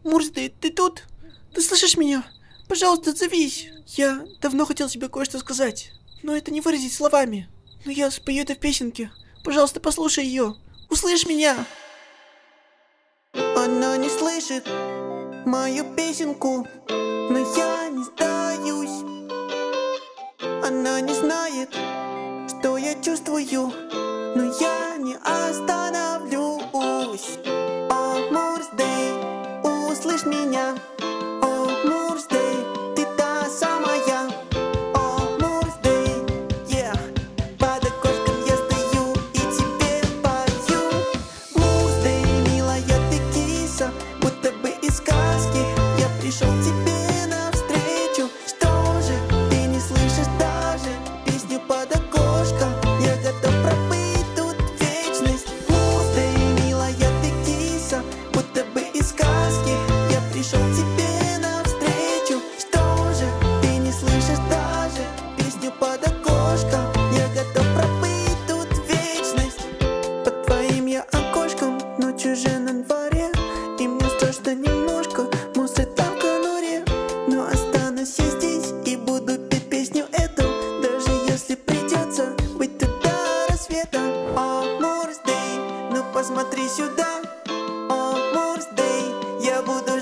Мурсдей, ты тут? Ты слышишь меня? Пожалуйста, отзовись. Я давно хотел тебе кое-что сказать, но это не выразить словами. Но я спою это в песенке. Пожалуйста, послушай ее. Услышь меня. Она не слышит мою песенку, но я не сдаюсь. Она не знает, что я чувствую, но я не остановлюсь. О, Мурсдей, услышь меня. О, Мурсдей, ты та самая. О, Мурсдей, yeah. Под окошком я стою и тебе пою. Мурсдей, милая ты киса, будто бы из сказки. Я пришел к тебе навстречу. Что же, ты не слышишь даже песню под окошком? Я готов пробыть тут вечность. Мурсдей, милая ты киса, будто бы из сказки. Я пришел к тебе навстречу. Что же, ты не слышишь даже песню под окошком? Я готов пробыть тут вечность. Под твоим я окошком, ночь уже на дворе, и мне страшно немножко, мусор там в конуре. Но останусь я здесь и буду петь песню эту, даже если придется быть тут до рассвета. О, Мурсдей, ну посмотри сюда. О, Мурсдей, я буду